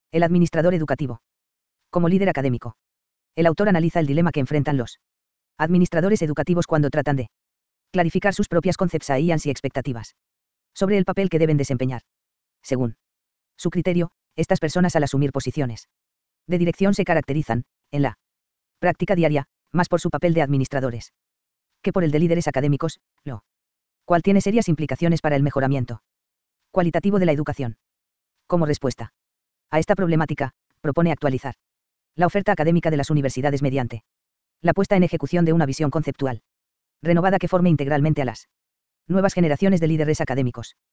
El administrador educativo. Como líder académico. El autor analiza el dilema que enfrentan los administradores educativos cuando tratan de clarificar sus propias concepciones y expectativas sobre el papel que deben desempeñar. Según su criterio, estas personas al asumir posiciones de dirección se caracterizan, en la práctica diaria, más por su papel de administradores que por el de líderes académicos, lo cual tiene serias implicaciones para el mejoramiento cualitativo de la educación. Como respuesta a esta problemática, propone actualizar la oferta académica de las universidades mediante la puesta en ejecución de una visión conceptual renovada que forme integralmente a las nuevas generaciones de líderes académicos.